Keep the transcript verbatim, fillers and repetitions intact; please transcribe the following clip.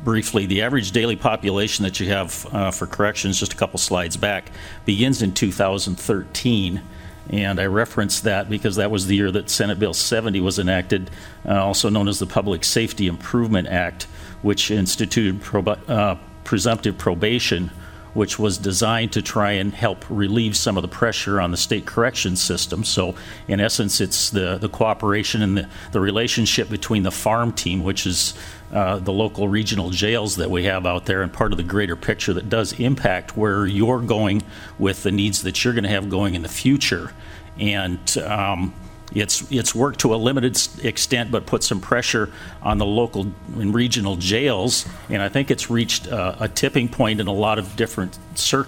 briefly, the average daily population that you have uh, for corrections, just a couple slides back, begins in two thousand thirteen. And I reference that because that was the year that Senate Bill seventy was enacted, uh, also known as the Public Safety Improvement Act, which instituted prob- uh, presumptive probation, which was designed to try and help relieve some of the pressure on the state corrections system. So in essence, it's the, the cooperation and the, the relationship between the farm team, which is uh, the local regional jails that we have out there, and part of the greater picture that does impact where you're going with the needs that you're going to have going in the future. And um, It's it's worked to a limited extent, but put some pressure on the local and regional jails, and I think it's reached uh, a tipping point in a lot of different circles.